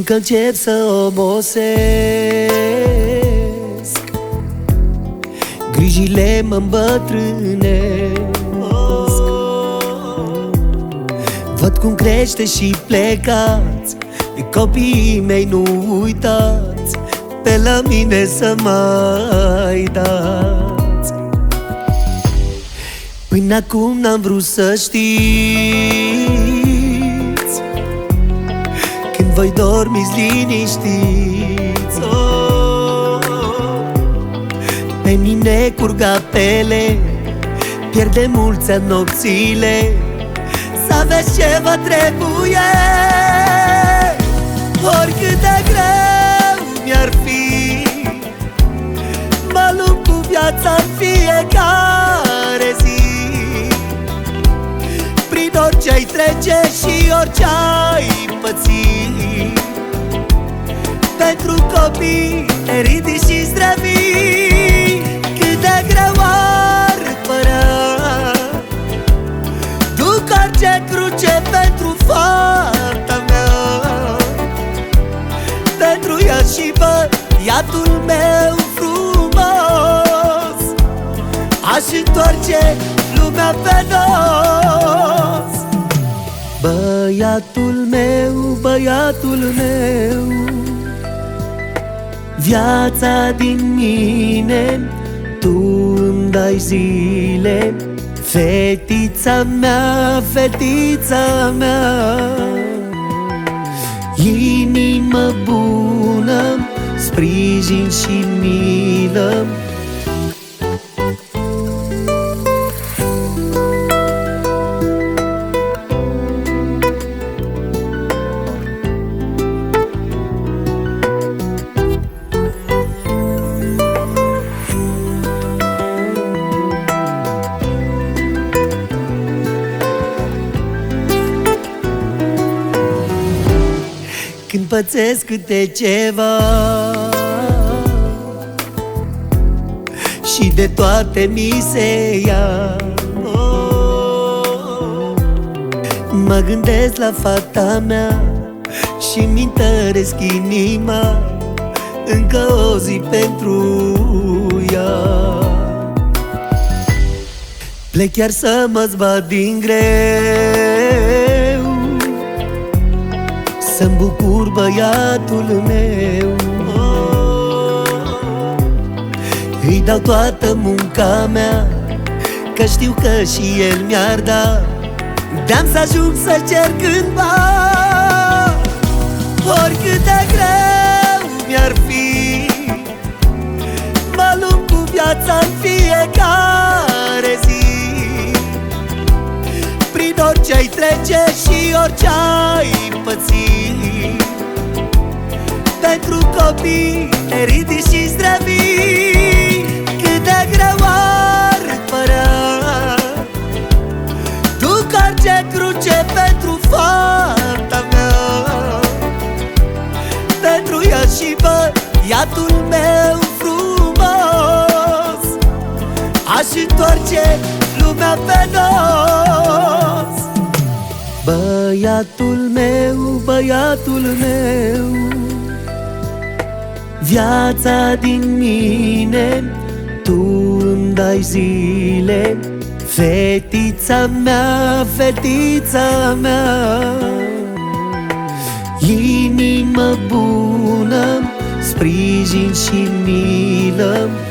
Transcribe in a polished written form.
Încă încep să obosesc, grijile mă îmbătrânesc. Văd cum crește și plecați, de copiii mei nu uitați, pe la mine să mai dați. Până acum n-am vrut să știți, când voi dormiți liniștiți. Pe mine curg apele, pierde mulți ani nopțile, să aveți ce vă trebuie. Oricât de greu mi-ar fi, mă lupt cu viața în fiecare zi. Prin orice ai trece și orice ai păți, pentru copii eridici și zdrăvii. Cât de greu ar părea, duc orice cruce pentru fata mea, pentru ea și băiatul meu frumos. Aș întoarce lumea pe dos. Băiatul meu, băiatul meu, viața din mine, tu îmi dai zile. Fetița mea, fetița mea, inimă bună, sprijin și milă. Când pățesc câte ceva și de toate mi se ia, mă gândesc la fata mea și-mi întăresc inima, încă o zi pentru ea. Plec chiar să mă zbat din greu, să-mi bucur băiatul meu. Îi dau toată munca mea, că știu că și el mi-ar da, de-am să ajung să cer cândva. Oricât de greu mi-ar fi, mă lupt cu viața în fiecare zi. Prin orice ai trece și orice ai păți, pentru copii eridici și zdrăvii. Cât de greu ar părea, duc orice cruce pentru fata mea, pentru ea și băiatul meu frumos. Aș întoarce lumea pe dos. Băiatul meu, băiatul meu, viața din mine, tu îmi dai zile. Fetița mea, fetița mea, inimă bună, sprijin și milă.